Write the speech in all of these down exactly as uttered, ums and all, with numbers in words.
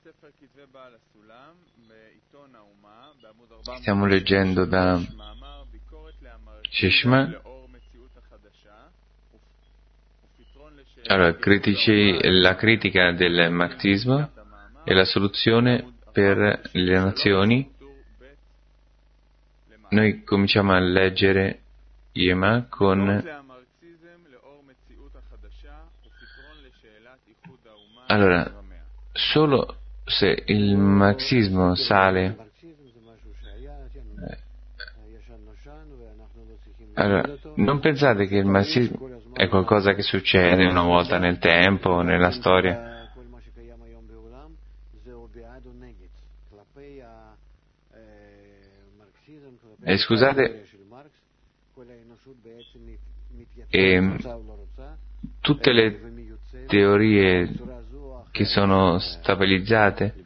Stiamo leggendo da Shishma. Allora, critici, la critica del marxismo e la soluzione per le nazioni. Noi cominciamo a leggere Yema con... Allora, solo se il marxismo sale... Allora, non pensate che il marxismo è qualcosa che succede una volta nel tempo, nella storia. E scusate, e tutte le teorie che sono stabilizzate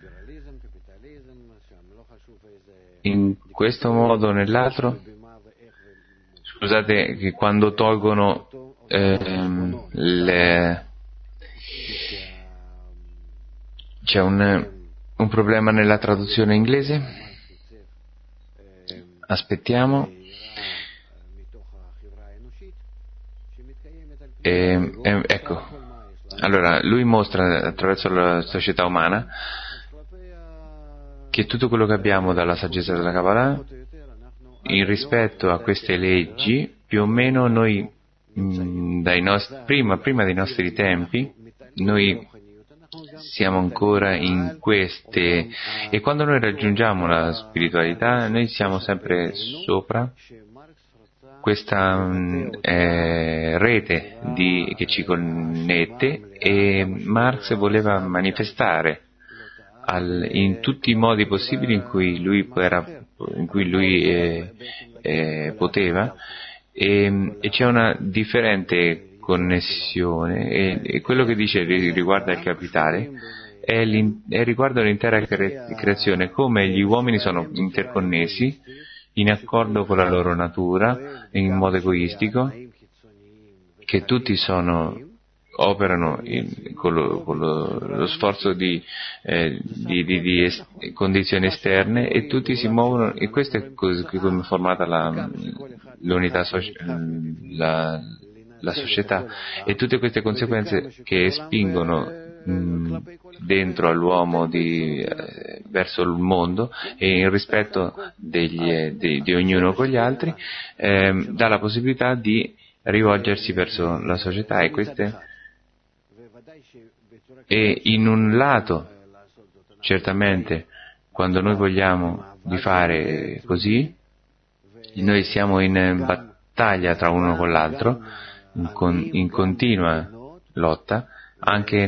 in questo modo o nell'altro, scusate che quando tolgono ehm, le... c'è un, un problema nella traduzione inglese. Aspettiamo. E, e, ecco, allora lui mostra attraverso la società umana che tutto quello che abbiamo dalla saggezza della Kabbalah, in rispetto a queste leggi, più o meno noi mh, dai nostri, prima, prima dei nostri tempi, noi siamo ancora in queste, e quando noi raggiungiamo la spiritualità noi siamo sempre sopra questa mh, eh, rete di, che ci connette, e Marx voleva manifestare al, in tutti i modi possibili in cui lui, era, in cui lui eh, eh, poteva, e, e c'è una differente connessione, e, e quello che dice riguarda il capitale è, è riguardo l'intera cre- creazione, come gli uomini sono interconnessi in accordo con la loro natura in modo egoistico, che tutti sono operano in, con, lo, con lo, lo sforzo di, eh, di, di, di es, condizioni esterne, e tutti si muovono, e questo è così come è formata la, l'unità sociale, la, la società, e tutte queste conseguenze che spingono mh, dentro all'uomo di, eh, verso il mondo, e in rispetto degli, eh, di, di ognuno con gli altri, eh, dà la possibilità di rivolgersi verso la società, e queste e in un lato certamente quando noi vogliamo di fare così, noi siamo in battaglia tra uno con l'altro, in, con, in continua lotta, anche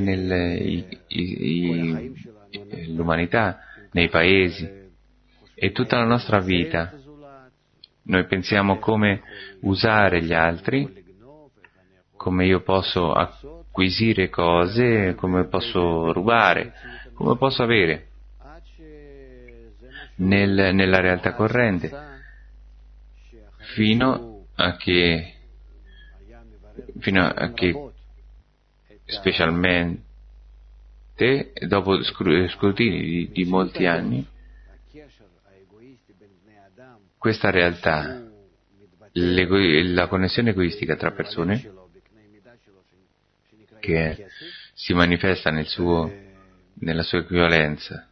nell'umanità, nei paesi, e tutta la nostra vita noi pensiamo come usare gli altri, come io posso acquisire cose, come posso rubare, come posso avere nel, nella realtà corrente, fino a che fino a che specialmente dopo scrutini di, di molti anni questa realtà, la connessione egoistica tra persone, che si manifesta nel suo, nella sua equivalenza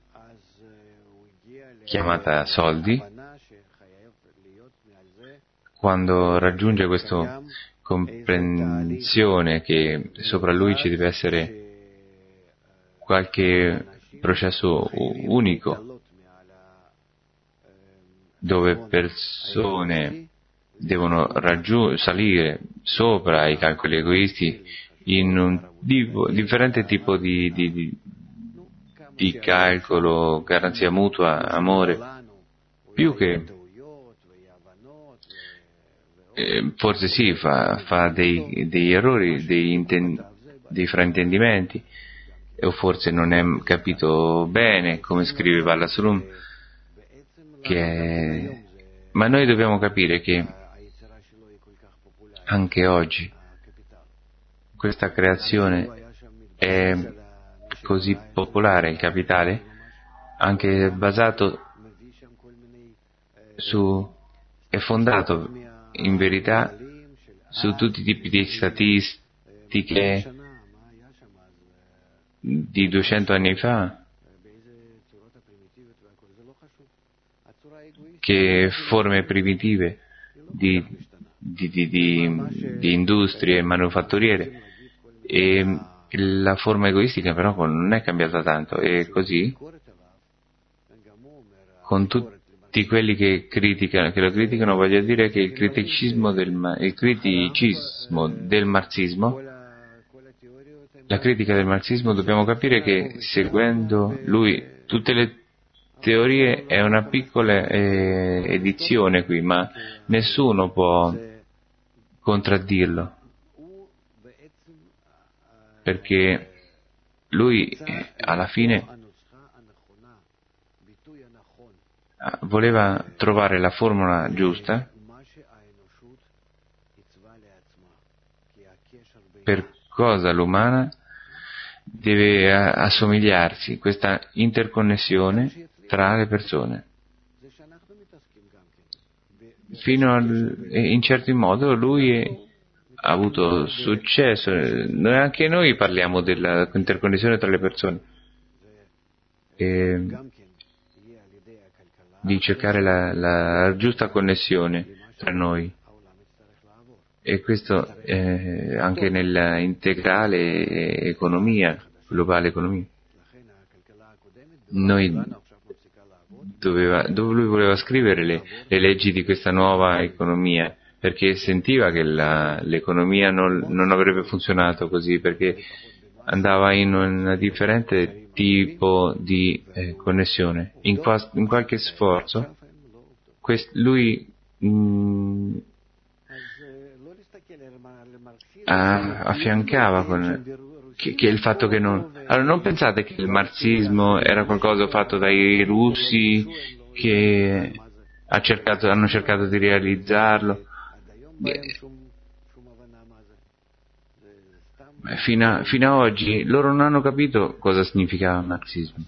chiamata soldi, quando raggiunge questa comprensione che sopra lui ci deve essere qualche processo unico, dove persone devono raggiung- salire sopra i calcoli egoisti in un tipo, differente tipo di, di, di, di calcolo, garanzia mutua, amore, più che eh, forse sì, fa, fa dei, degli errori, dei, inten- dei fraintendimenti, o forse non è capito bene, come scrive Balla Solum, che è... ma noi dobbiamo capire che anche oggi questa creazione è così popolare, il capitale, anche basato su, è fondato in verità su tutti i tipi di statistiche di duecento anni fa, che forme primitive di, di, di, di, di industrie manufatturiere, e la forma egoistica però non è cambiata tanto, e così con tutti quelli che criticano, che lo criticano, voglio dire che il criticismo del, il criticismo del marxismo, la critica del marxismo, dobbiamo capire che seguendo lui tutte le teorie è una piccola eh, edizione qui, ma nessuno può contraddirlo, perché lui eh, alla fine voleva trovare la formula giusta per cosa l'umana deve assomigliarsi, questa interconnessione tra le persone. Fino al, in certo modo lui ha avuto successo, anche noi parliamo della interconnessione tra le persone, e di cercare la, la giusta connessione tra noi, e questo eh, anche nella integrale economia, globale economia. Noi doveva, dove lui voleva scrivere le, le leggi di questa nuova economia, perché sentiva che la, l'economia non, non avrebbe funzionato così, perché andava in un differente tipo di eh, connessione. In, qua, in qualche sforzo quest, lui mh, a, affiancava con che, che il fatto che non... Allora non pensate che il marxismo era qualcosa fatto dai russi che ha cercato, hanno cercato di realizzarlo. Fino a, fino a oggi loro non hanno capito cosa significava il marxismo.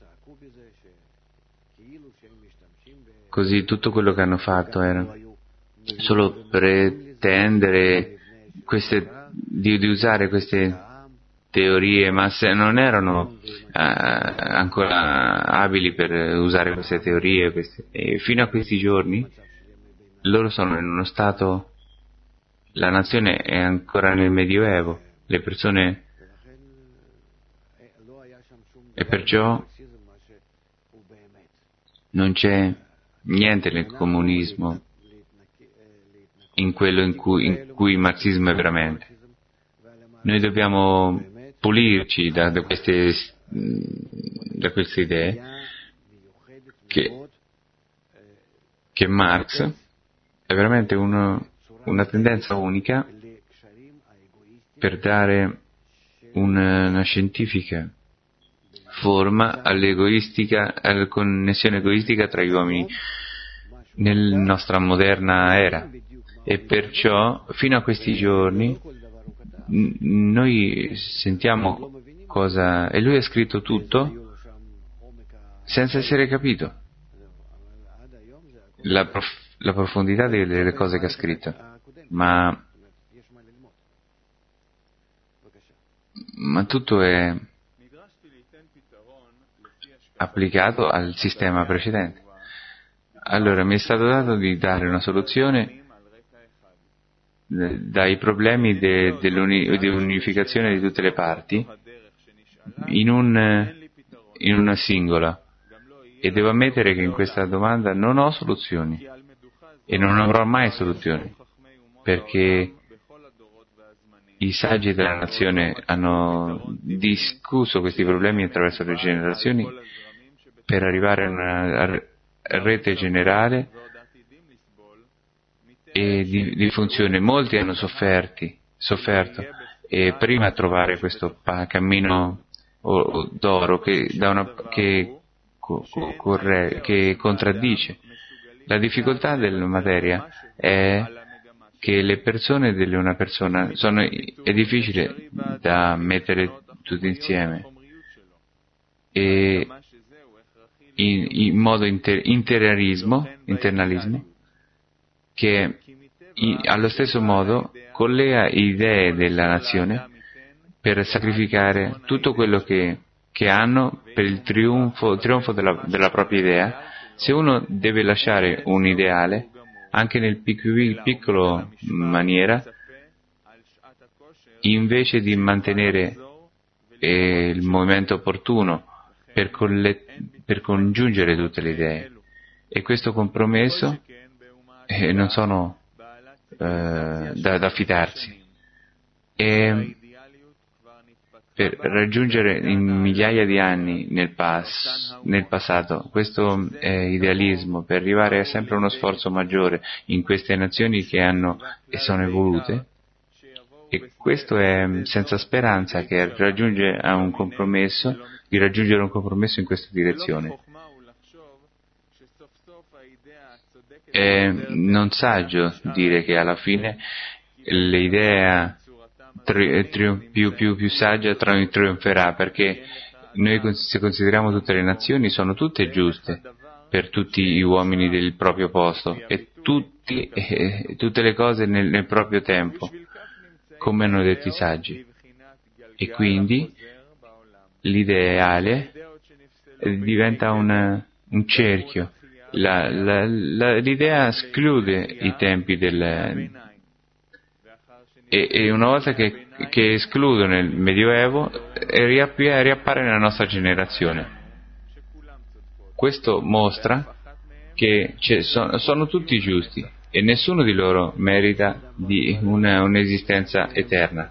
Così tutto quello che hanno fatto era solo pretendere queste, di, di usare queste teorie, ma se non erano eh, ancora abili per usare queste teorie, queste, e fino a questi giorni loro sono in uno stato, la nazione è ancora nel Medioevo, le persone, e perciò non c'è niente nel comunismo in quello in cui, in cui il marxismo è veramente. Noi dobbiamo pulirci da, da queste da queste idee che, che Marx è veramente uno, una tendenza unica per dare una, una scientifica forma all'egoistica, alla connessione egoistica tra gli uomini nella nostra moderna era, e perciò fino a questi giorni n- noi sentiamo cosa, e lui ha scritto tutto senza essere capito la, prof- la profondità delle, delle cose che ha scritto, ma ma tutto è applicato al sistema precedente. Allora mi è stato dato di dare una soluzione dai problemi de, dell'uni, dell'unificazione di tutte le parti in, un, in una singola, e devo ammettere che in questa domanda non ho soluzioni e non avrò mai soluzioni, perché i saggi della nazione hanno discusso questi problemi attraverso le generazioni per arrivare a una rete generale e di, di funzione. Molti hanno sofferti, sofferto e prima trovare questo cammino d'oro che, da una, che, corre, che contraddice. La difficoltà della materia è che le persone di una persona sono, è difficile da mettere tutte insieme, e in, in modo inter, interiorismo, internalismo, che in, allo stesso modo collega idee della nazione per sacrificare tutto quello che, che hanno per il trionfo, trionfo della, della propria idea. Se uno deve lasciare un ideale, anche nel piccolo, piccolo maniera, invece di mantenere eh, il momento opportuno per, colle, per congiungere tutte le idee. E questo compromesso eh, non sono eh, da, da fidarsi. E per raggiungere in migliaia di anni nel, pas, nel passato questo eh, idealismo, per arrivare a sempre uno sforzo maggiore in queste nazioni che hanno e sono evolute, e questo è senza speranza che raggiunge a un compromesso, di raggiungere un compromesso in questa direzione. È non saggio dire che alla fine l'idea tri- tri- più, più, più saggia tri- trionferà, perché noi, se consideriamo tutte le nazioni, sono tutte giuste per tutti gli uomini del proprio posto e tutti, eh, tutte le cose nel, nel proprio tempo, come hanno detto i saggi. E quindi l'ideale diventa un, un cerchio. La, la, la, l'idea esclude i tempi del... E, e una volta che, che esclude nel Medioevo, riappare, riappare nella nostra generazione. Questo mostra che sono, sono tutti giusti e nessuno di loro merita di una, un'esistenza eterna.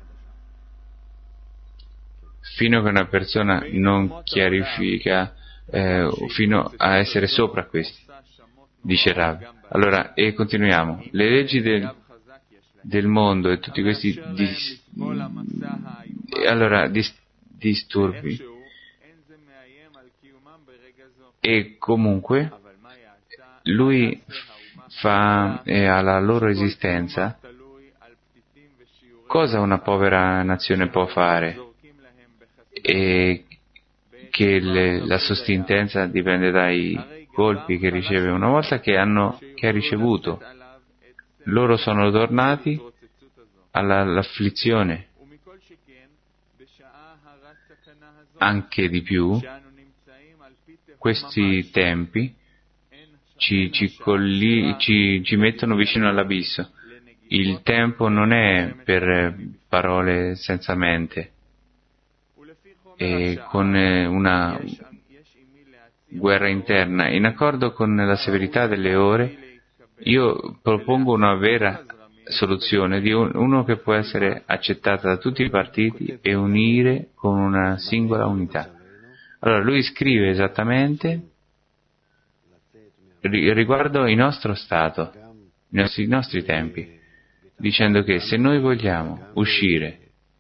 Fino a che una persona non chiarifica, eh, fino a essere sopra questi, dice Rav. Allora, e continuiamo. Le leggi del, del mondo e tutti questi dis, allora, dis, disturbi, e comunque lui fa eh, alla loro esistenza cosa una povera nazione può fare, e che le, la sussistenza dipende dai colpi che riceve. Una volta che hanno che ha ricevuto, loro sono tornati alla, all'afflizione, anche di più. Questi tempi ci, ci, colli, ci, ci mettono vicino all'abisso. Il tempo non è per parole senza mente, e con una guerra interna. In accordo con la severità delle ore, io propongo una vera soluzione, di un, uno che può essere accettata da tutti i partiti e unire con una singola unità. Allora lui scrive esattamente riguardo il nostro stato, i nostri, i nostri tempi, dicendo che se noi vogliamo uscire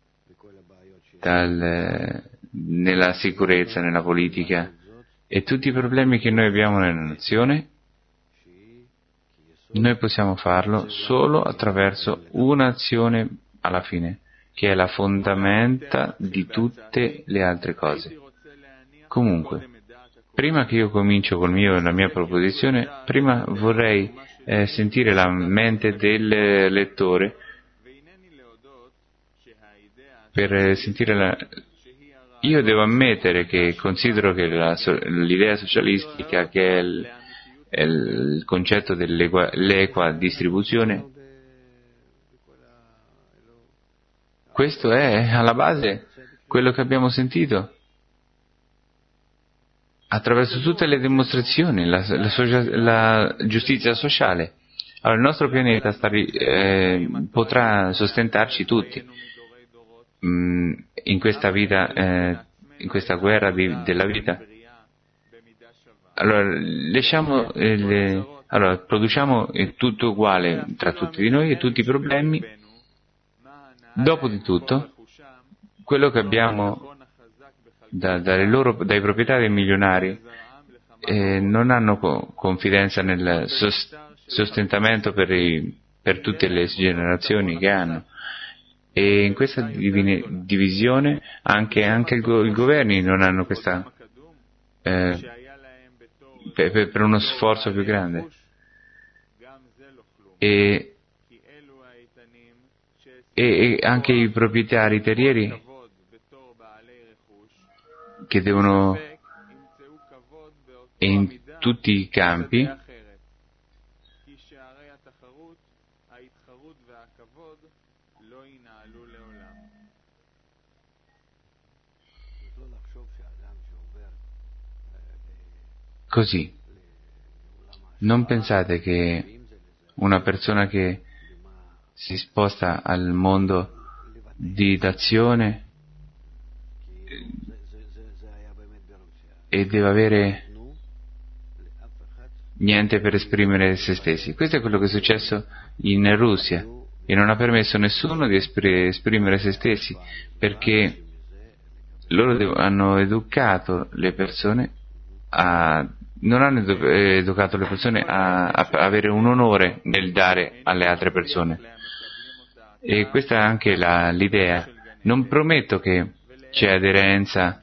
dal, nella sicurezza, nella politica e tutti i problemi che noi abbiamo nella nazione, noi possiamo farlo solo attraverso un'azione alla fine, che è la fondamenta di tutte le altre cose. Comunque, prima che io comincio col mio, la mia proposizione, prima vorrei eh, sentire la mente del lettore per sentire la... Io devo ammettere che considero che la, l'idea socialistica, che è il, è il concetto dell'equa distribuzione, questo è alla base quello che abbiamo sentito attraverso tutte le dimostrazioni, la, la, socia- la giustizia sociale. Allora il nostro pianeta sta, eh, potrà sostentarci tutti mh, in questa vita, eh, in questa guerra di, della vita. Allora lasciamo eh, le, allora produciamo eh, tutto uguale tra tutti di noi e tutti i problemi. Dopo di tutto, quello che abbiamo Da, dalle loro, dai proprietari milionari eh, non hanno co- confidenza nel sos- sostentamento per, i, per tutte le generazioni che hanno, e in questa divine, divisione anche, anche i go- i governi non hanno questa eh, per, per uno sforzo più grande. E, e, e anche i proprietari terrieri che devono, in tutti i campi, così. Non pensate che una persona che si sposta al mondo di d'azione e deve avere niente per esprimere se stessi. Questo è quello che è successo in Russia e non ha permesso a nessuno di esprimere se stessi, perché loro hanno educato le persone a non hanno edu- educato le persone a, a avere un onore nel dare alle altre persone. E questa è anche la, l'idea. Non prometto che c'è aderenza,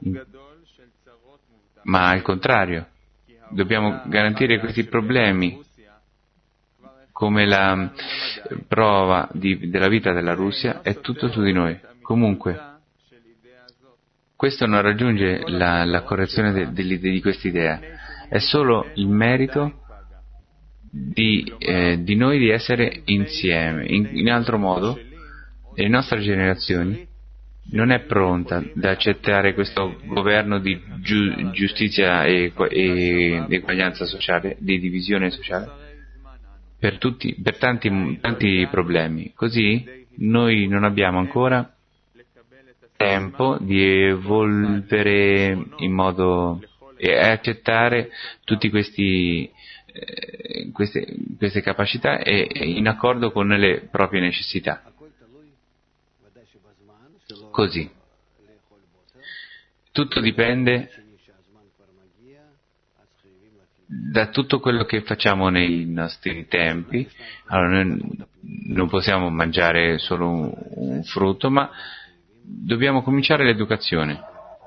ma al contrario, dobbiamo garantire questi problemi come la prova di, della vita della Russia, è tutto su di noi. Comunque, questo non raggiunge la, la correzione de, de, di questa idea, è solo il merito di, eh, di noi di essere insieme. In, in altro modo, le nostre generazioni non è pronta ad accettare questo governo di giu, giustizia e, e eguaglianza sociale, di divisione sociale, per, tutti, per tanti, tanti problemi. Così noi non abbiamo ancora tempo di evolvere in modo e accettare tutti questi eh, queste, queste capacità e, e in accordo con le proprie necessità. Così tutto dipende da tutto quello che facciamo nei nostri tempi. Allora, noi non possiamo mangiare solo un, un frutto, ma dobbiamo cominciare l'educazione,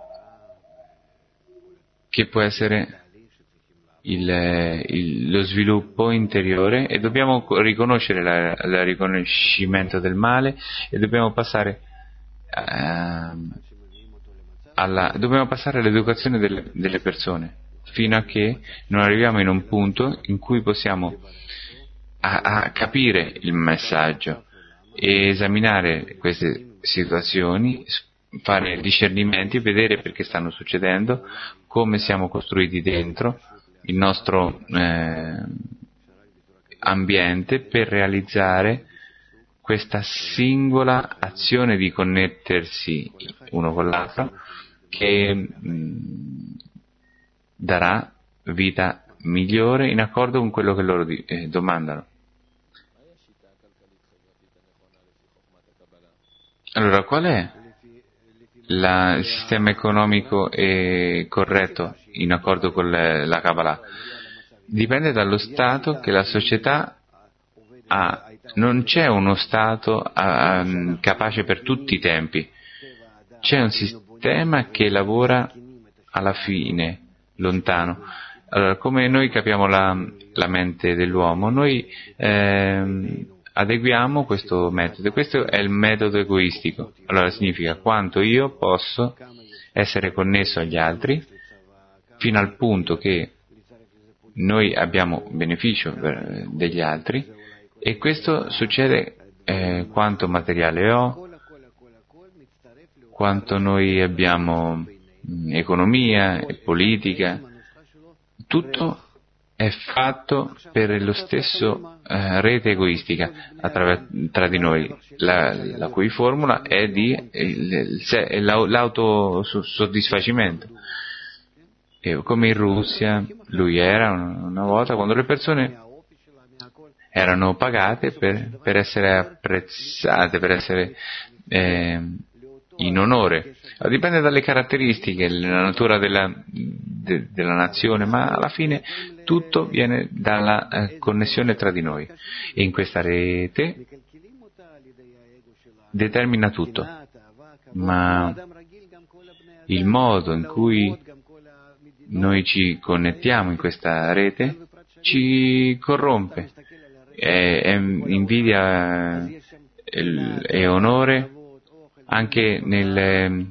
che può essere il, il, lo sviluppo interiore, e dobbiamo riconoscere la, il riconoscimento del male e dobbiamo passare uh, alla, dobbiamo passare all'educazione delle, delle persone fino a che non arriviamo in un punto in cui possiamo a, a capire il messaggio e esaminare queste situazioni, fare discernimenti, vedere perché stanno succedendo, come siamo costruiti dentro il nostro eh, ambiente per realizzare questa singola azione di connettersi uno con l'altro che mh, darà vita migliore in accordo con quello che loro di, eh, domandano. Allora, qual è la, il sistema economico e corretto in accordo con le, la Kabbalah? Dipende dallo stato che la società ha. Non c'è uno stato um, capace per tutti i tempi. C'è un sistema che lavora alla fine, lontano. Allora, come noi capiamo la, la mente dell'uomo, noi ehm, adeguiamo questo metodo. Questo è il metodo egoistico. Allora significa quanto io posso essere connesso agli altri fino al punto che noi abbiamo beneficio degli altri, e questo succede eh, quanto materiale ho, quanto noi abbiamo mh, economia e politica, tutto è fatto per lo stesso eh, rete egoistica attraver- tra di noi, la, la cui formula è di il, il, l'autosoddisfacimento. E come in Russia lui era una volta, quando le persone erano pagate per, per essere apprezzate, per essere eh, in onore. Allora, dipende dalle caratteristiche, dalla natura della, de, della nazione, ma alla fine tutto viene dalla eh, connessione tra di noi. E in questa rete determina tutto. Ma il modo in cui noi ci connettiamo in questa rete, ci corrompe. È, è invidia e onore anche nel,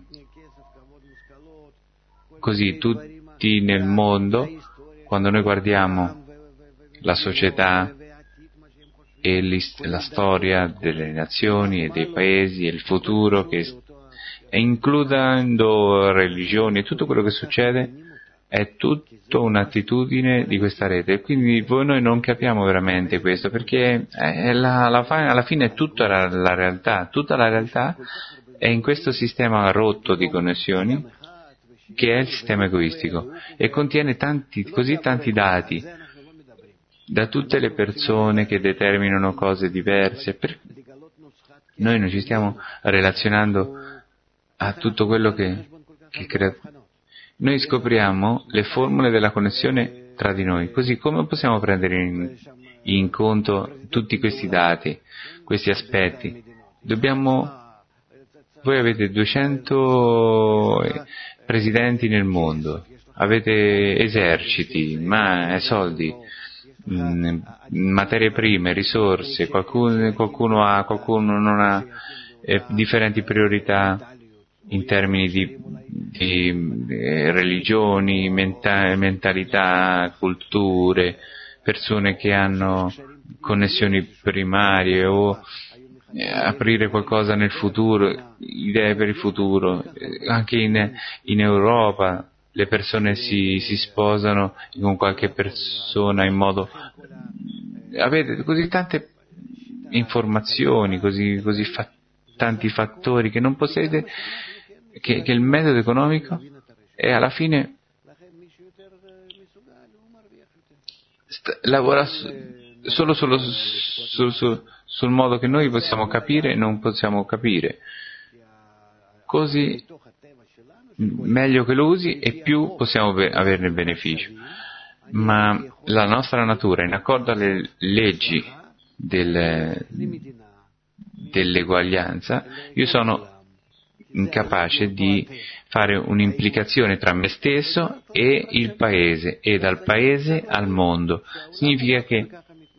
così tutti nel mondo, quando noi guardiamo la società e la storia delle nazioni e dei paesi e il futuro, che, e includendo religioni e tutto quello che succede, è tutta un'attitudine di questa rete. Quindi voi noi non capiamo veramente questo, perché è la, alla, alla fine è tutta la, la realtà, tutta la realtà è in questo sistema rotto di connessioni, che è il sistema egoistico, e contiene tanti, così tanti dati da tutte le persone che determinano cose diverse. Per... Noi non ci stiamo relazionando a tutto quello che, che crea. Noi scopriamo le formule della connessione tra di noi, così come possiamo prendere in, in conto tutti questi dati, questi aspetti. Dobbiamo... Voi avete duecento presidenti nel mondo, avete eserciti, ma soldi, mh, materie prime, risorse, qualcuno, qualcuno ha, qualcuno non ha eh, differenti priorità in termini di, di eh, religioni, menta- mentalità, culture, persone che hanno connessioni primarie o eh, aprire qualcosa nel futuro, idee per il futuro. Eh, anche in, in Europa le persone si, si sposano con qualche persona in modo... Avete così tante informazioni, così, così fa- tanti fattori che non possiede, che, che il metodo economico è alla fine st- lavora su, solo sullo, su, su, sul modo che noi possiamo capire e non possiamo capire. Così meglio che lo usi e più possiamo be- averne beneficio. Ma la nostra natura, in accordo alle leggi del, dell'eguaglianza, io sono incapace di fare un'implicazione tra me stesso e il paese, e dal paese al mondo. Significa che,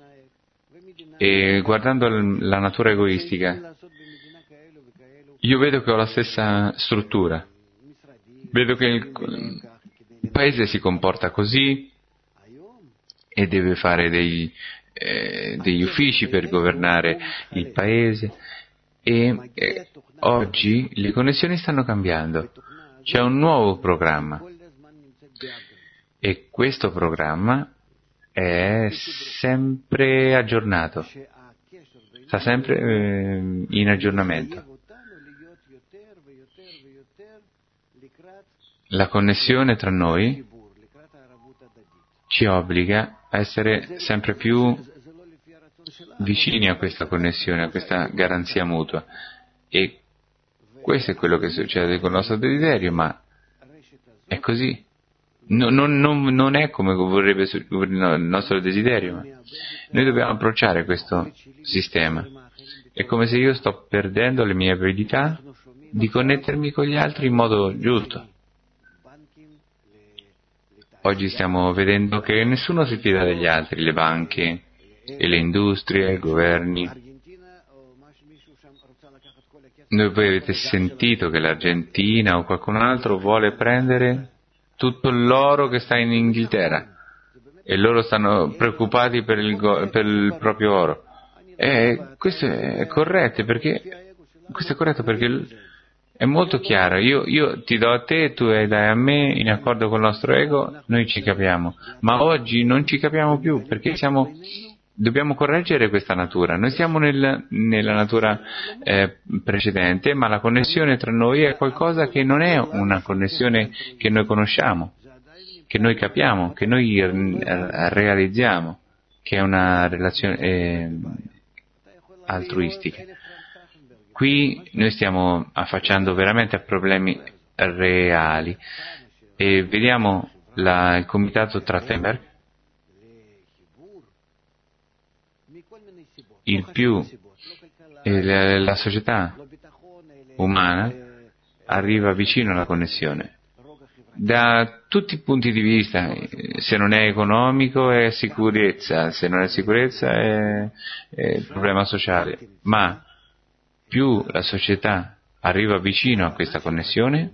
eh, guardando la natura egoistica, io vedo che ho la stessa struttura, vedo che il, il paese si comporta così e deve fare dei, eh, degli uffici per governare il paese, e eh, oggi le connessioni stanno cambiando, c'è un nuovo programma e questo programma è sempre aggiornato, sta sempre eh, in aggiornamento. La connessione tra noi ci obbliga a essere sempre più vicini a questa connessione, a questa garanzia mutua, e questo è quello che succede con il nostro desiderio, ma è così. No, non, non, non è come vorrebbe il nostro desiderio, ma noi dobbiamo approcciare questo sistema. È come se io sto perdendo le mie abilità di connettermi con gli altri in modo giusto. Oggi stiamo vedendo che nessuno si fida degli altri, le banche e le industrie, i governi. Noi voi avete sentito che l'Argentina o qualcun altro vuole prendere tutto l'oro che sta in Inghilterra e loro stanno preoccupati per il, go- per il proprio oro. E questo è corretto perché questo è corretto perché è molto chiaro. Io, io ti do a te, tu dai a me, in accordo con il nostro ego, noi ci capiamo. Ma oggi non ci capiamo più perché siamo, dobbiamo correggere questa natura. Noi siamo nel, nella natura eh, precedente, ma la connessione tra noi è qualcosa che non è una connessione che noi conosciamo, che noi capiamo, che noi eh, realizziamo, che è una relazione eh, altruistica. Qui noi stiamo affacciando veramente a problemi reali e vediamo la, il comitato Trachtenberg, il più eh, la, la società umana arriva vicino alla connessione, da tutti i punti di vista. Se non è economico è sicurezza, se non è sicurezza è, è problema sociale. Ma più la società arriva vicino a questa connessione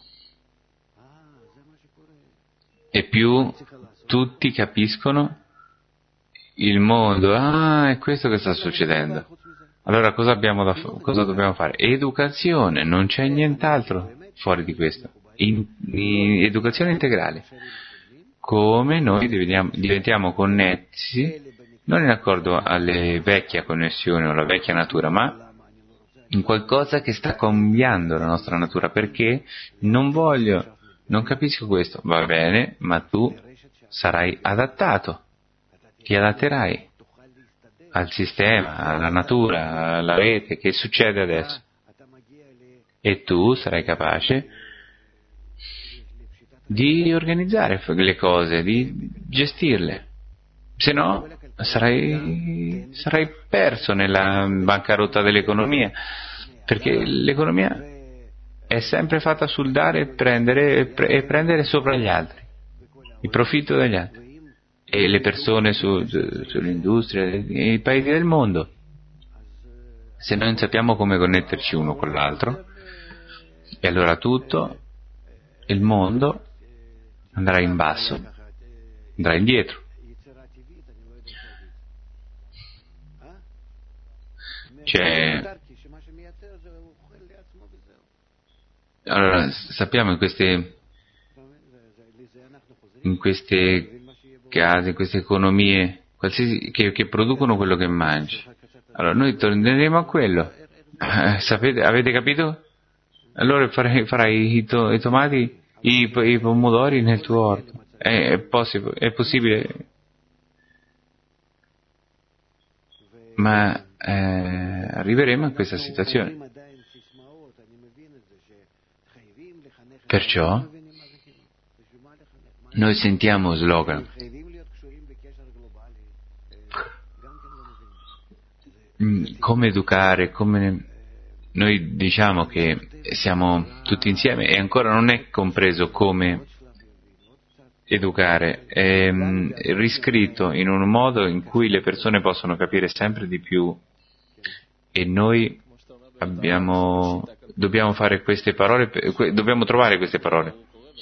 e più tutti capiscono il mondo. Ah, è questo che sta succedendo. Allora cosa abbiamo da fa- cosa dobbiamo fare? Educazione, non c'è nient'altro fuori di questo. In, in, educazione integrale. Come noi diventiamo, diventiamo connessi, non in accordo alle vecchie connessioni o alla vecchia natura, ma in qualcosa che sta cambiando la nostra natura, perché non voglio, non capisco questo, va bene, ma tu sarai adattato, ti adatterai al sistema, alla natura, alla rete, che succede adesso, e tu sarai capace di organizzare le cose, di gestirle, se no sarai, sarai perso nella bancarotta dell'economia, perché l'economia è sempre fatta sul dare e prendere, e, pre- e prendere sopra gli altri, il profitto degli altri, e le persone su, su, sull'industria, i paesi del mondo. Se noi non sappiamo come connetterci uno con l'altro, e allora tutto il mondo andrà in basso, andrà indietro. Cioè, allora sappiamo in queste in queste case, in queste economie qualsiasi, che, che producono quello che mangi. Allora noi torneremo a quello. Eh, sapete, avete capito? Allora farai, farai i, to, i tomati, i, i pomodori nel tuo orto. È, è, possi- è possibile, ma eh, arriveremo a questa situazione. Perciò noi sentiamo slogan. Come educare, come noi diciamo che siamo tutti insieme e ancora non è compreso come educare, è riscritto in un modo in cui le persone possono capire sempre di più, e noi abbiamo, dobbiamo fare queste parole, dobbiamo trovare queste parole.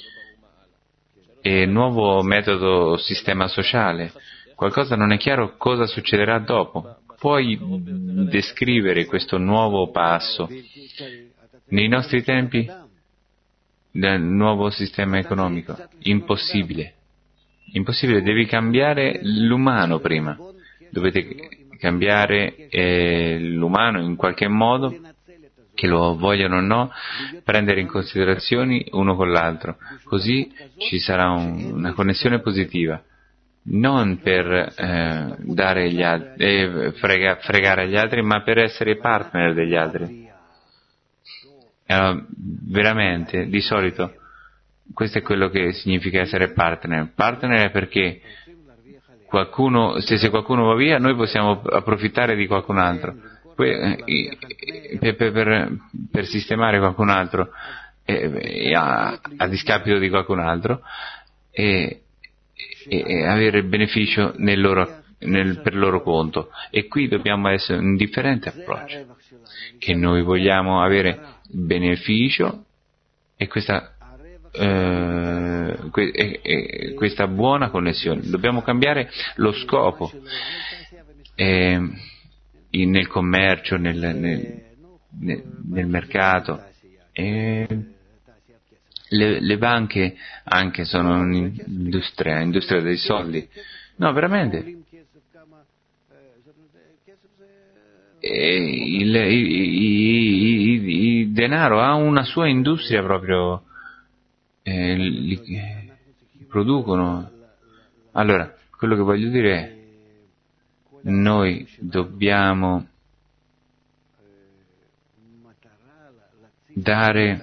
E nuovo metodo sistema sociale, qualcosa non è chiaro cosa succederà dopo. Puoi descrivere questo nuovo passo nei nostri tempi del nuovo sistema economico? Impossibile. Impossibile, devi cambiare l'umano prima. Dovete cambiare eh, l'umano in qualche modo, che lo vogliano o no, prendere in considerazione uno con l'altro. Così ci sarà un, una connessione positiva. Non per eh, dare gli altri, eh, frega, fregare gli altri, ma per essere partner degli altri. Allora, veramente, di solito, questo è quello che significa essere partner. Partner è perché qualcuno, se, se qualcuno va via, noi possiamo approfittare di qualcun altro. Per, per, per, per sistemare qualcun altro eh, a, a discapito di qualcun altro, e e, e avere beneficio nel loro, nel, per loro conto. E qui dobbiamo essere un differente approccio, che noi vogliamo avere beneficio e questa, eh, que, e, e, questa buona connessione. Dobbiamo cambiare lo scopo eh, in, nel commercio, nel, nel, nel, nel mercato. Eh, Le, le banche anche sono un'industria, industria dei soldi. No, veramente. E il, il, il, il denaro ha una sua industria proprio, eh, li, li producono. Allora, quello che voglio dire è, noi dobbiamo dare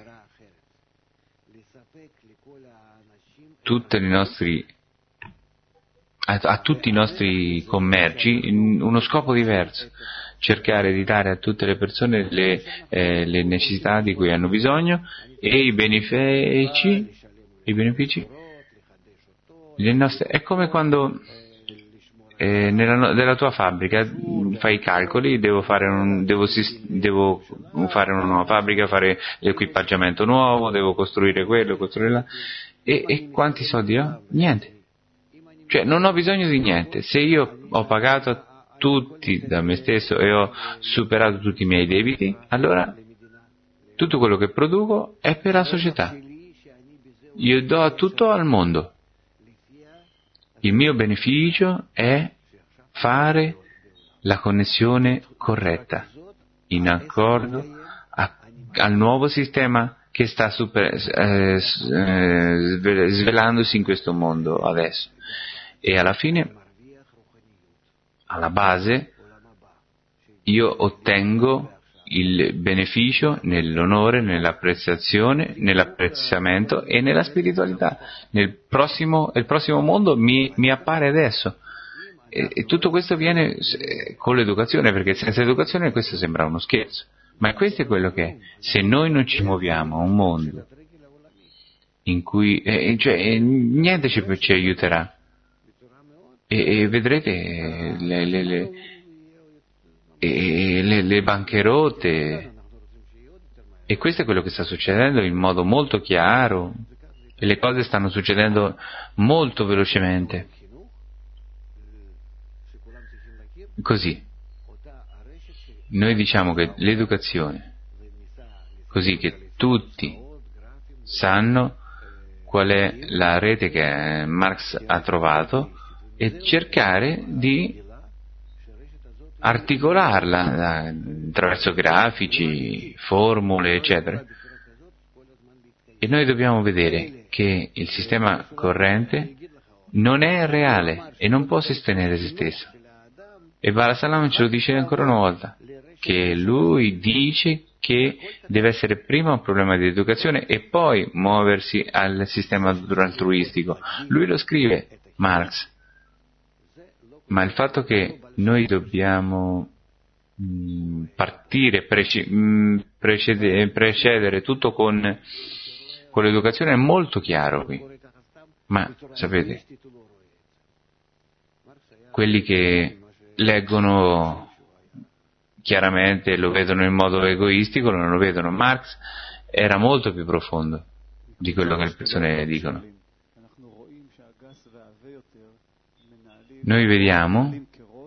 tutti i nostri a, a tutti i nostri commerci in uno scopo diverso, cercare di dare a tutte le persone le, eh, le necessità di cui hanno bisogno e i benefici i benefici, le nostre, è come quando eh, nella, nella tua fabbrica fai i calcoli, devo fare, un, devo, devo fare una nuova fabbrica, fare l'equipaggiamento nuovo, devo costruire quello, costruire là, e, e quanti soldi ho? Niente. Cioè non ho bisogno di niente. Se io ho pagato tutti da me stesso e ho superato tutti i miei debiti, allora tutto quello che produco è per la società. Io do tutto al mondo. Il mio beneficio è fare la connessione corretta, in accordo a, al nuovo sistema che sta super, eh, eh, svelandosi in questo mondo adesso. E alla fine, alla base, io ottengo il beneficio nell'onore, nell'apprezzazione, nell'apprezzamento e nella spiritualità. Nel prossimo, il prossimo mondo mi, mi appare adesso. E, e tutto questo viene con l'educazione, perché senza educazione questo sembra uno scherzo. Ma questo è quello che è. Se noi non ci muoviamo a un mondo in cui eh, cioè, niente ci, ci aiuterà. E, e vedrete le, le, le, e le, le bancherote, e questo è quello che sta succedendo in modo molto chiaro, e le cose stanno succedendo molto velocemente. Così noi diciamo che l'educazione, così che tutti sanno qual è la rete che Marx ha trovato, e cercare di articolarla attraverso grafici, formule, eccetera. E noi dobbiamo vedere che il sistema corrente non è reale e non può sostenere se stesso. E Bala Salam ce lo dice ancora una volta, che lui dice che deve essere prima un problema di educazione e poi muoversi al sistema altruistico. Lui lo scrive, Marx. Ma il fatto che noi dobbiamo mh, partire, prece, mh, precede, precedere tutto con, con l'educazione è molto chiaro qui. Ma sapete, quelli che leggono chiaramente e lo vedono in modo egoistico non lo vedono. Marx era molto più profondo di quello che le persone dicono. Noi vediamo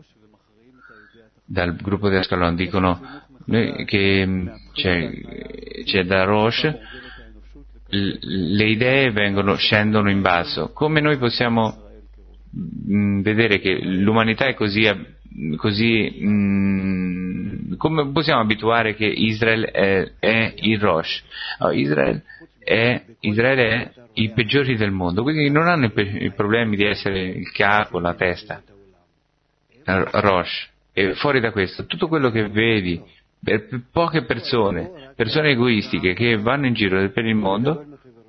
dal gruppo di Ascalon, dicono che c'è, c'è da Roche, le idee vengono, scendono in basso. Come noi possiamo mh, vedere che l'umanità è così, così mh, come possiamo abituare che Israele è, è il Roche? Oh, Israele è, Israele è i peggiori del mondo, quindi non hanno i, pe- i problemi di essere il capo, la testa, Roche. E fuori da questo, tutto quello che vedi, per poche persone, persone egoistiche che vanno in giro per il mondo,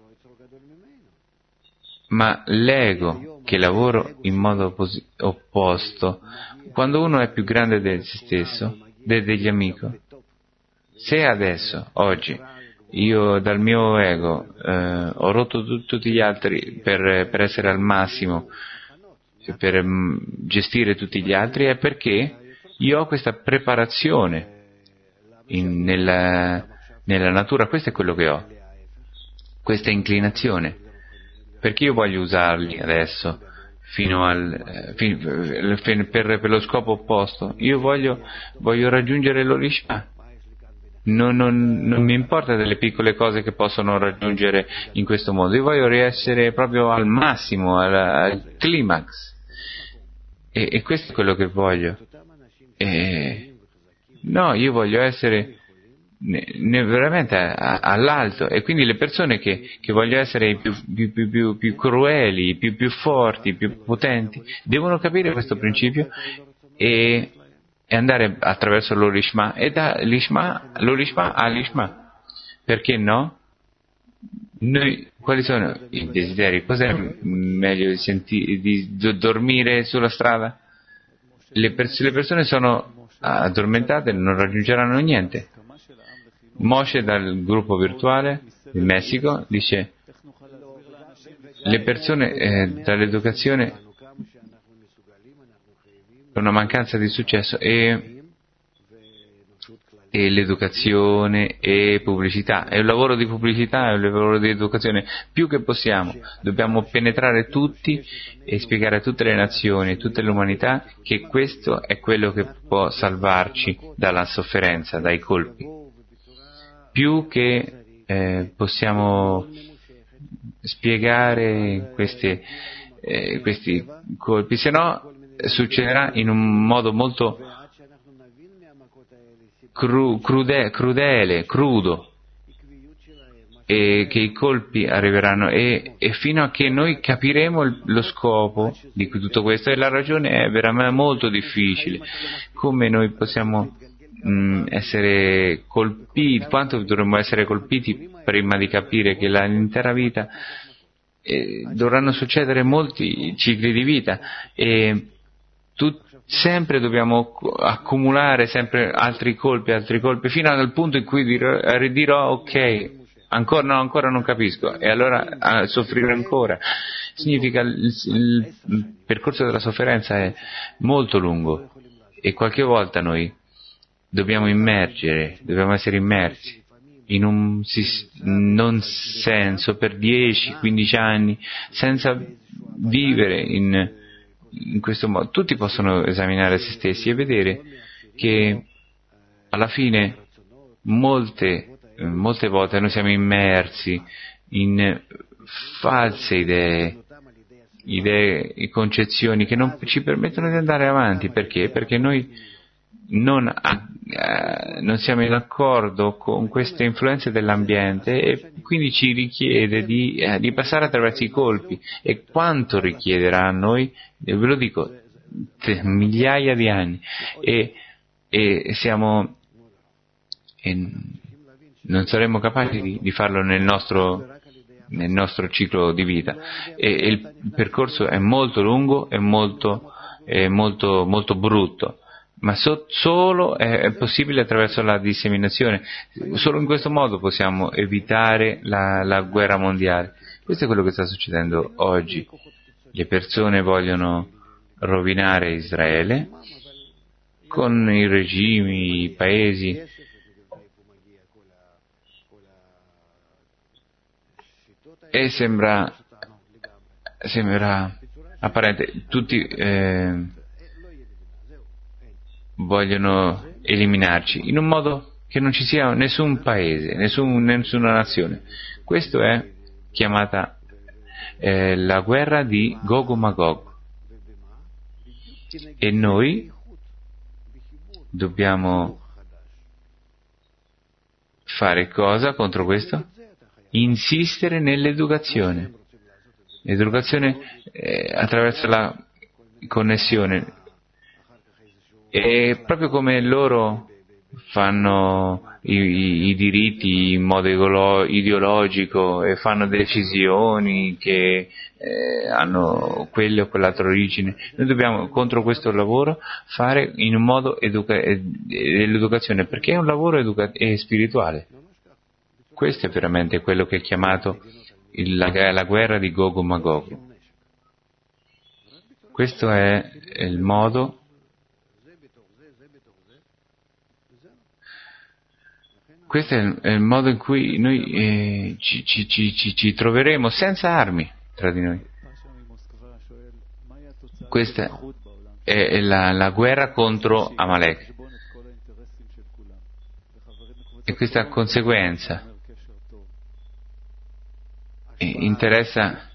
ma l'ego che lavora in modo opposi- opposto, quando uno è più grande di se stesso, de- degli amici, se adesso, oggi, io dal mio ego eh, ho rotto t- tutti gli altri per, per essere al massimo, per mh, gestire tutti gli altri, è perché io ho questa preparazione in, nella, nella natura, questo è quello che ho, questa inclinazione, perché io voglio usarli adesso fino al eh, fin, per, per lo scopo opposto. Io voglio, voglio raggiungere l'Orishma. Non, non, non mi importa delle piccole cose che possono raggiungere in questo modo, io voglio essere proprio al massimo, al, al climax, e, e questo è quello che voglio. E, no, io voglio essere ne, ne veramente a, a, all'alto, e quindi le persone che, che vogliono essere più, più, più, più, più crudeli, più, più forti, più potenti, devono capire questo principio e e andare attraverso l'Orishma, e da l'Ishma, l'Orishma all'Ishma. Perché no? Noi, quali sono i desideri? Cos'è meglio di, senti, di dormire sulla strada? Le, pers- le persone sono addormentate, non raggiungeranno niente. Moshe dal gruppo virtuale del Messico dice: le persone eh, dall'educazione una mancanza di successo e, e l'educazione e pubblicità. È un lavoro di pubblicità, è un lavoro di educazione. Più che possiamo, dobbiamo penetrare tutti e spiegare a tutte le nazioni, a tutta l'umanità che questo è quello che può salvarci dalla sofferenza, dai colpi. Più che eh, possiamo spiegare queste, eh, questi colpi, se no succederà in un modo molto cru, crude, crudele, crudo, e che i colpi arriveranno e, e fino a che noi capiremo il, lo scopo di tutto questo, e la ragione è veramente molto difficile. Come noi possiamo mh, essere colpiti, quanto dovremmo essere colpiti prima di capire che la, l'intera vita eh, dovranno succedere molti cicli di vita e tu, sempre dobbiamo accumulare sempre altri colpi, altri colpi, fino al punto in cui dirò, dirò ok, ancora no, ancora non capisco, e allora a soffrire ancora. Significa il, il, il percorso della sofferenza è molto lungo e qualche volta noi dobbiamo immergere, dobbiamo essere immersi in un non senso per dieci quindici anni senza vivere in in questo modo. Tutti possono esaminare se stessi e vedere che alla fine molte, molte volte noi siamo immersi in false idee, idee e concezioni che non ci permettono di andare avanti. Perché? Perché noi non, eh, non siamo in accordo con queste influenze dell'ambiente e quindi ci richiede di, eh, di passare attraverso i colpi. E quanto richiederà a noi? Ve lo dico, t- migliaia di anni, e, e siamo e non saremo capaci di, di farlo nel nostro, nel nostro ciclo di vita, e, e il percorso è molto lungo e molto, è molto, molto brutto, ma so, solo è, è possibile attraverso la disseminazione. Solo in questo modo possiamo evitare la, la guerra mondiale. Questo è quello che sta succedendo oggi. Le persone vogliono rovinare Israele con i regimi, i paesi, e sembra sembra apparente, tutti eh, vogliono eliminarci in un modo che non ci sia nessun paese, nessun, nessuna nazione. Questo è chiamata eh, la guerra di Gog Magog, e noi dobbiamo fare cosa contro questo? Insistere nell'educazione, l'educazione eh, attraverso la connessione, e proprio come loro fanno i, i, i diritti in modo ideologico e fanno decisioni che eh, hanno quelle o quell'altra origine, noi dobbiamo contro questo lavoro fare in un modo educa- l'educazione, perché è un lavoro educa- è spirituale. Questo è veramente quello che è chiamato il, la, la guerra di Gog Magog. Questo è il modo Questo è il, è il modo in cui noi eh, ci, ci, ci, ci troveremo senza armi tra di noi. Questa è, è la, la guerra contro Amalek. E questa conseguenza eh, interessa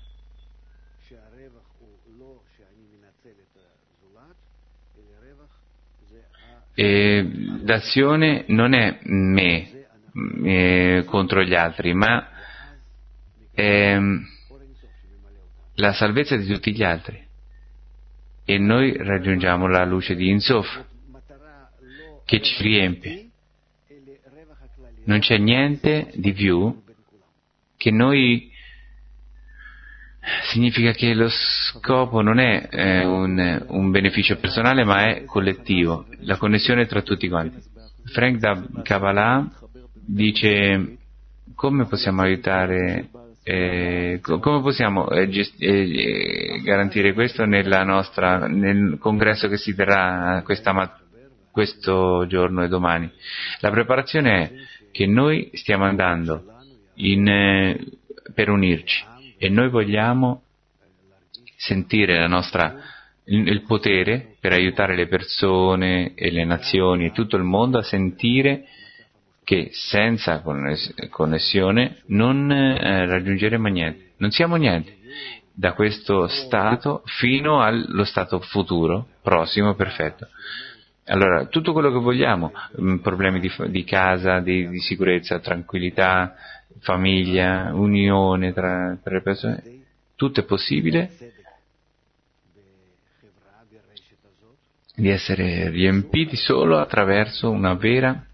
e l'azione non è me eh, contro gli altri, ma è la salvezza di tutti gli altri, e noi raggiungiamo la luce di Insof che ci riempie. Non c'è niente di più che noi. Significa che lo scopo non è eh, un, un beneficio personale, ma è collettivo, la connessione tra tutti quanti. Frank da Kabbalah dice: come possiamo aiutare Eh, come possiamo eh, gest- eh, garantire questo nella nostra, nel congresso che si terrà questa mat- questo giorno e domani? La preparazione è che noi stiamo andando in, eh, per unirci e noi vogliamo sentire la nostra, il, il potere per aiutare le persone e le nazioni e tutto il mondo a sentire che senza connessione non eh, raggiungeremo niente, non siamo niente, da questo stato fino allo stato futuro, prossimo, perfetto. Allora, tutto quello che vogliamo, mh, problemi di, di casa, di, di sicurezza, tranquillità, famiglia, unione tra, tra le persone, tutto è possibile di essere riempiti solo attraverso una vera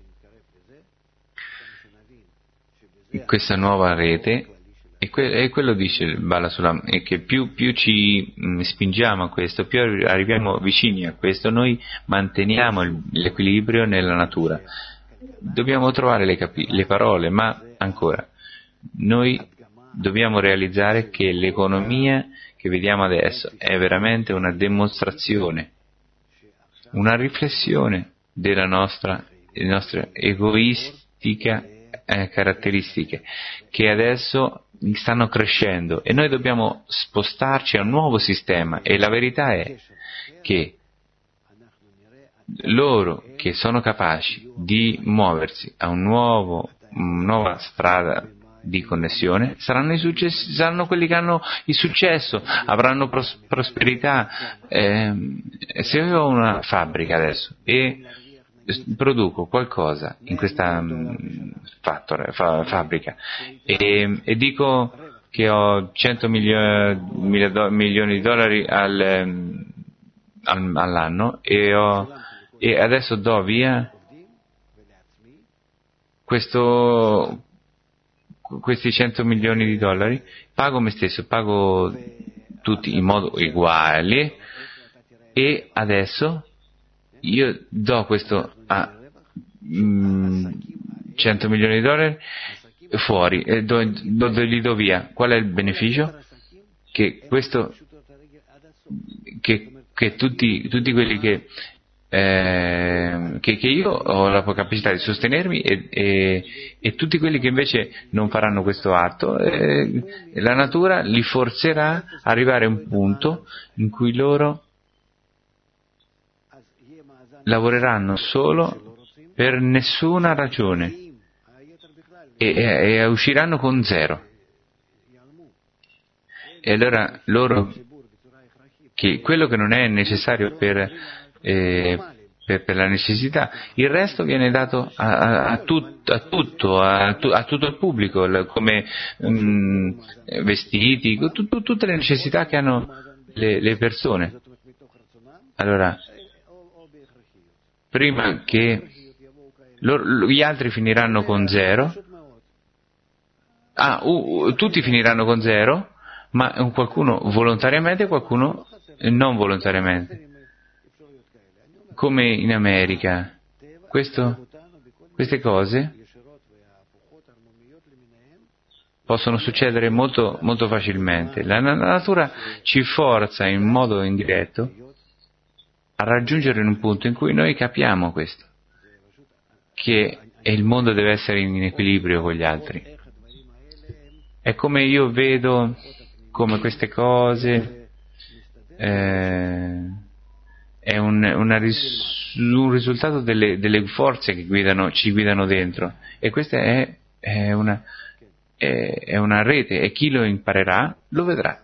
questa nuova rete, e, que- e quello dice il Bala Sulam, è che più, più ci mh, spingiamo a questo, più arriviamo vicini a questo, noi manteniamo il, l'equilibrio nella natura. Dobbiamo trovare le, capi- le parole, ma ancora, noi dobbiamo realizzare che l'economia che vediamo adesso è veramente una dimostrazione, una riflessione della nostra, della nostra egoistica Eh, caratteristiche che adesso stanno crescendo e noi dobbiamo spostarci a un nuovo sistema, e la verità è che loro che sono capaci di muoversi a un nuovo, una nuova strada di connessione saranno, i successi, saranno quelli che hanno il successo, avranno pros- prosperità. Eh, se io ho una fabbrica adesso e produco qualcosa in questa um, factory, fa, fabbrica e, e dico che ho cento milio, mila do, milioni di dollari al, um, al, all'anno e, ho, e adesso do via questo, questi cento milioni di dollari, pago me stesso, pago tutti in modo uguale, e adesso io do questo a mm, cento milioni di dollari fuori e do, do, do, li do via. Qual è il beneficio? Che questo, che, che tutti, tutti quelli che, eh, che, che io ho la capacità di sostenermi e, e, e tutti quelli che invece non faranno questo atto, eh, la natura li forzerà a arrivare a un punto in cui loro lavoreranno solo per nessuna ragione e, e, e usciranno con zero. E allora loro, che quello che non è necessario per, eh, per, per la necessità, il resto viene dato a, a, a, tut, a tutto, a, a tutto il pubblico, come mh, vestiti, tu, tu, tutte le necessità che hanno le, le persone. Allora, prima che loro, gli altri finiranno con zero, ah, uh, tutti finiranno con zero, ma qualcuno volontariamente e qualcuno non volontariamente, come in America. Questo, queste cose possono succedere molto, molto facilmente. La, la natura ci forza in modo indiretto a raggiungere un punto in cui noi capiamo questo, che il mondo deve essere in equilibrio con gli altri. È come io vedo come queste cose eh, è un, una ris- un risultato delle, delle forze che guidano, ci guidano dentro, e questa è, è, una, è, è una rete, e chi lo imparerà lo vedrà.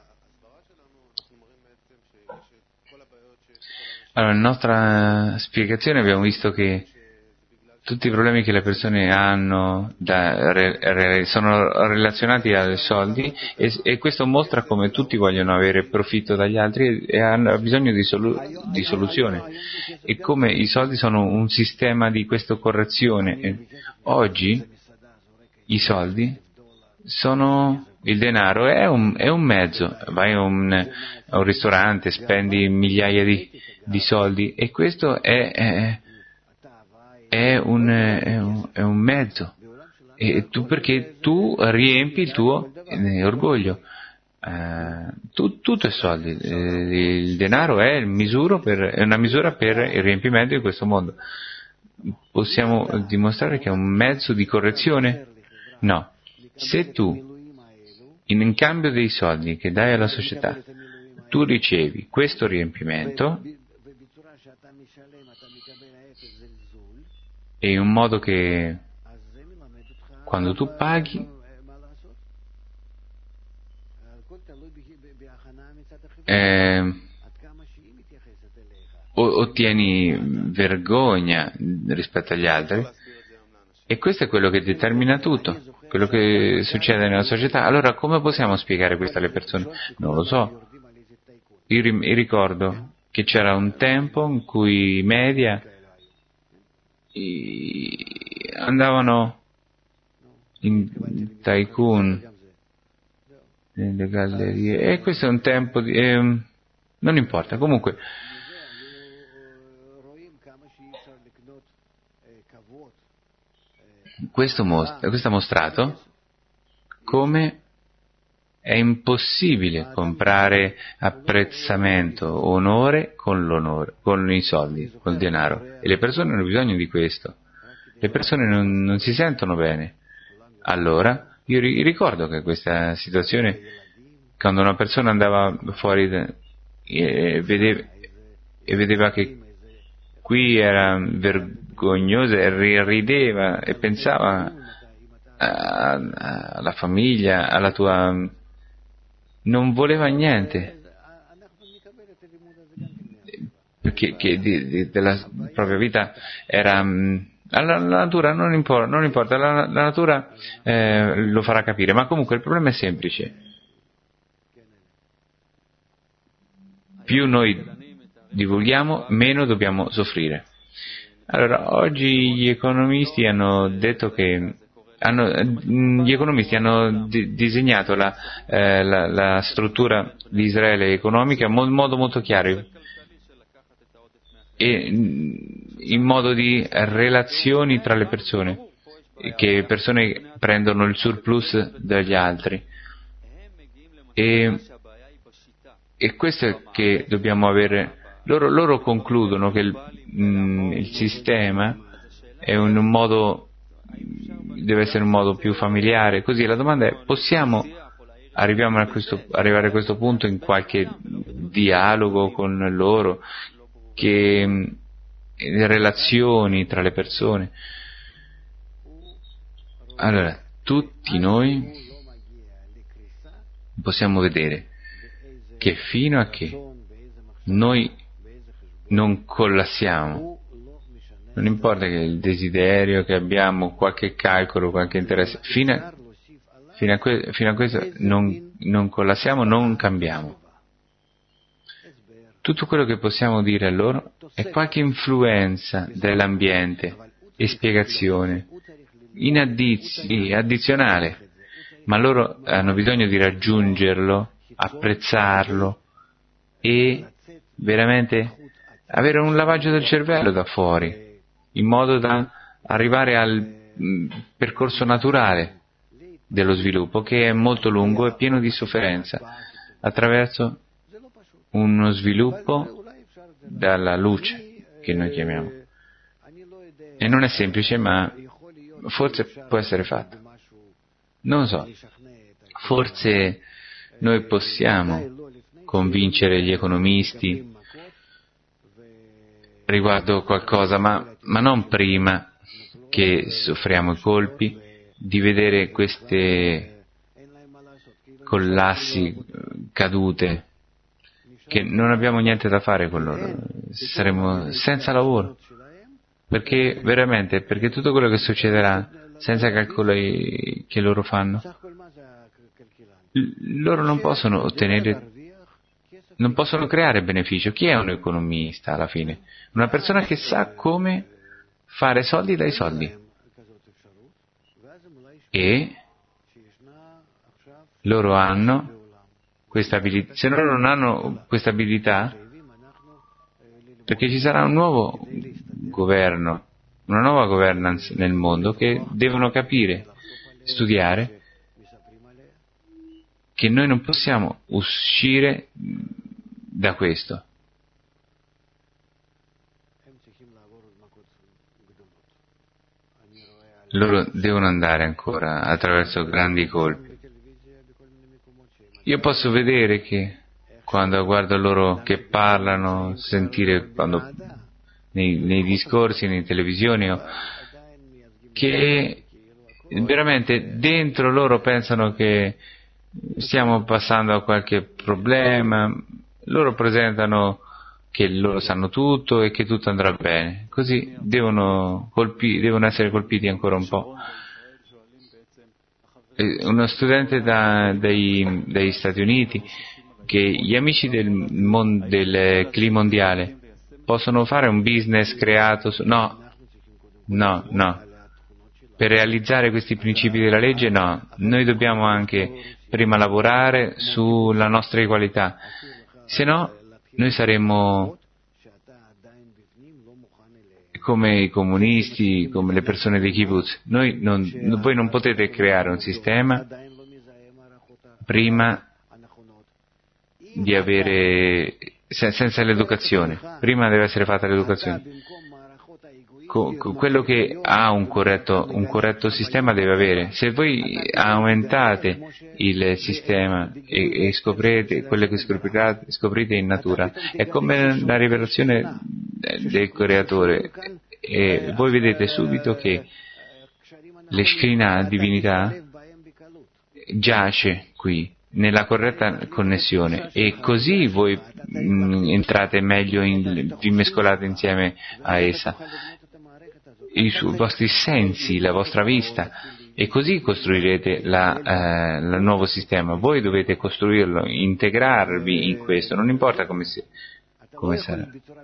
Allora, nella nostra spiegazione abbiamo visto che tutti i problemi che le persone hanno da, re, re, sono relazionati ai soldi, e, e questo mostra come tutti vogliono avere profitto dagli altri e, e hanno bisogno di, solu, di soluzione, e come i soldi sono un sistema di questa correzione. E oggi i soldi sono, il denaro è un, è un mezzo, vai a un, a un ristorante, spendi migliaia di, di soldi, e questo è, è È un, è, un, è un mezzo, E tu, perché tu riempi il tuo eh, orgoglio. Eh, tu, tutto è soldi. Eh, il denaro è, il misuro per, è una misura per il riempimento di questo mondo. Possiamo dimostrare che è un mezzo di correzione? No. Se tu, in, in cambio dei soldi che dai alla società, tu ricevi questo riempimento, e in un modo che quando tu paghi eh, ottieni vergogna rispetto agli altri, e questo è quello che determina tutto, quello che succede nella società. Allora come possiamo spiegare questo alle persone? Non lo so. Io ricordo che c'era un tempo in cui i media andavano in tycoon nelle gallerie, e questo è un tempo di, eh, non importa, comunque questo, mostra, questo ha mostrato come è impossibile comprare apprezzamento, onore con l'onore, con i soldi, col denaro, e le persone hanno bisogno di questo. Le persone non, non si sentono bene. Allora, io ricordo che questa situazione, quando una persona andava fuori e vedeva, e vedeva che qui era vergognosa, e rideva e pensava alla famiglia, alla tua... non voleva niente, perché che di, di, della propria vita era... La, la natura non importa, non importa la, la natura eh, lo farà capire, ma comunque il problema è semplice. Più noi divulghiamo, meno dobbiamo soffrire. Allora, oggi gli economisti hanno detto che hanno, gli economisti hanno di, disegnato la, eh, la, la struttura di Israele economica in modo molto chiaro, e in modo di relazioni tra le persone, che persone prendono il surplus dagli altri, e, e questo è che dobbiamo avere. Loro, loro concludono che il, mh, il sistema è un, un modo, deve essere un modo più familiare. Così la domanda è: possiamo arriviamo a questo, arrivare a questo punto in qualche dialogo con loro, che mh, relazioni tra le persone? Allora, tutti noi possiamo vedere che fino a che noi non collassiamo, non importa che il desiderio che abbiamo, qualche calcolo, qualche interesse, fino a, fino a, que, fino a questo non, non collassiamo, non cambiamo. Tutto quello che possiamo dire a loro è qualche influenza dell'ambiente e spiegazione in addizi, addizionale, ma loro hanno bisogno di raggiungerlo, apprezzarlo e veramente avere un lavaggio del cervello da fuori, in modo da arrivare al mh, percorso naturale dello sviluppo, che è molto lungo e pieno di sofferenza, attraverso uno sviluppo dalla luce, che noi chiamiamo. E non è semplice, ma forse può essere fatto. Non lo so, forse noi possiamo convincere gli economisti riguardo qualcosa, ma, ma non prima che soffriamo i colpi di vedere queste collassi cadute, che non abbiamo niente da fare con loro, saremo senza lavoro, perché veramente, perché tutto quello che succederà senza calcoli che loro fanno, loro non possono ottenere, non possono creare beneficio. Chi è un economista alla fine? Una persona che sa come fare soldi dai soldi. E loro hanno questa abilità. Se loro non hanno questa abilità, perché ci sarà un nuovo governo, una nuova governance nel mondo, che devono capire studiare che noi non possiamo uscire da questo. Loro devono andare ancora attraverso grandi colpi. Io posso vedere che quando guardo loro che parlano, sentire quando nei, nei discorsi, nei televisioni, che veramente dentro loro pensano che stiamo passando a qualche problema, loro presentano che loro sanno tutto e che tutto andrà bene, così devono, colpi, devono essere colpiti ancora un po'. Uno studente da, dai, dagli Stati Uniti, che gli amici del, mon, del C L I mondiale possono fare un business creato su... no, no, no, per realizzare questi principi della legge no, noi dobbiamo anche prima lavorare sulla nostra qualità, se no noi saremmo come i comunisti, come le persone dei kibbutz. Noi non, voi non potete creare un sistema prima di avere, senza l'educazione, prima deve essere fatta l'educazione. Co, co, quello che ha un corretto, un corretto sistema deve avere. Se voi aumentate il sistema e, e scoprite quello che scoprite, scoprite in natura, è come la rivelazione del creatore, e voi vedete subito che le Shekhinah, divinità, giace qui nella corretta connessione, e così voi mh, entrate meglio, in, vi mescolate insieme a essa, i, su, i vostri sensi, la vostra vista, e così costruirete la, eh, il nuovo sistema. Voi dovete costruirlo, integrarvi in questo, non importa come, si, come sarà.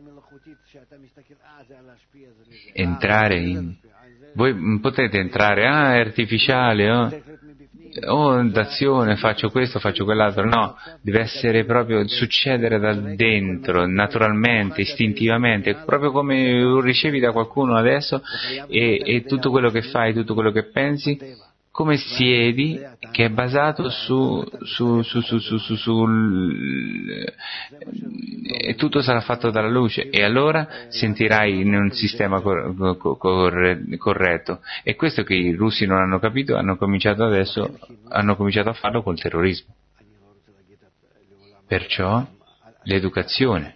Entrare in... Voi non potete entrare, ah, è artificiale, oh, oh, d'azione, faccio questo, faccio quell'altro. No, deve essere proprio succedere da dentro, naturalmente, istintivamente, proprio come lo ricevi da qualcuno adesso, e, e tutto quello che fai, tutto quello che pensi, come siedi, che è basato su, su, su, su, su, su, sul, e tutto sarà fatto dalla luce, e allora sentirai in un sistema cor, cor, corretto. E questo che i russi non hanno capito, hanno cominciato adesso, hanno cominciato a farlo col terrorismo. Perciò l'educazione.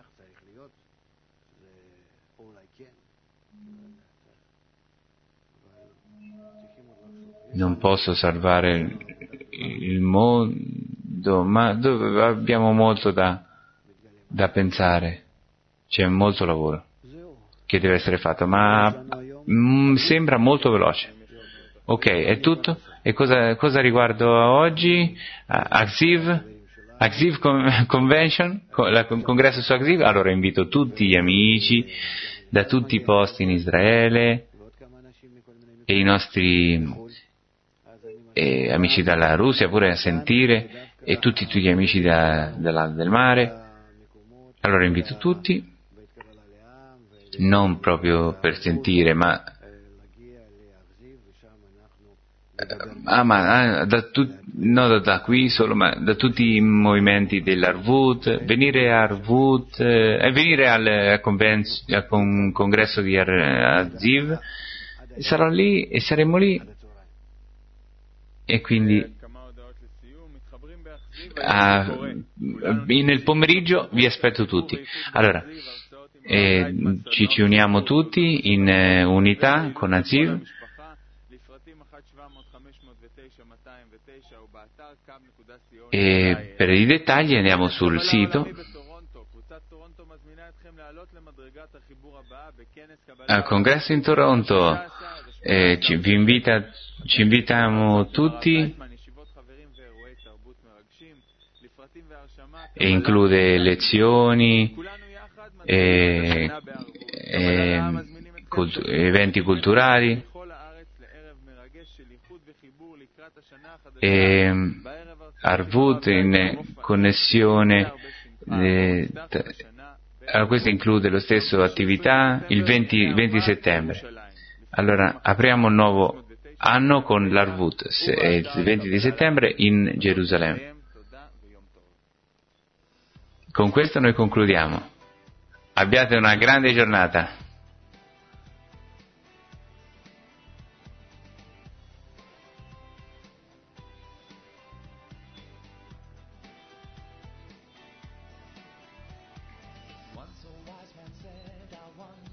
Non posso salvare il mondo, ma abbiamo molto da, da pensare, c'è molto lavoro che deve essere fatto, ma mh, sembra molto veloce. Ok, è tutto? E cosa, cosa riguardo a oggi? Axiv? Axiv Convention? Il congresso su Axiv? Allora invito tutti gli amici da tutti i posti in Israele e i nostri e amici dalla Russia pure a sentire, e tutti, tutti gli amici da, dall'Alto del Mare. Allora invito tutti, non proprio per sentire, ma ah, ma ah, da tut, non da, da qui solo, ma da tutti i movimenti dell'Arvut, venire a Arvut e eh, venire al, al, convenz, al con, congresso di Aziv, sarò lì e saremo lì. E quindi ah, nel pomeriggio vi aspetto tutti. Allora, eh, ci, ci uniamo tutti in eh, unità con Aziv, e per i dettagli andiamo sul sito. Al congresso in Toronto eh, ci, vi invita, ci invitiamo tutti, e include lezioni, e, e, cultu- eventi culturali, e Arvut in connessione. Eh, t- allora, questo include lo stesso attività il venti, venti settembre. Allora apriamo un nuovo anno con l'Arvut, il venti di settembre in Gerusalemme. Con questo noi concludiamo. Abbiate una grande giornata. Once a wise man said, I want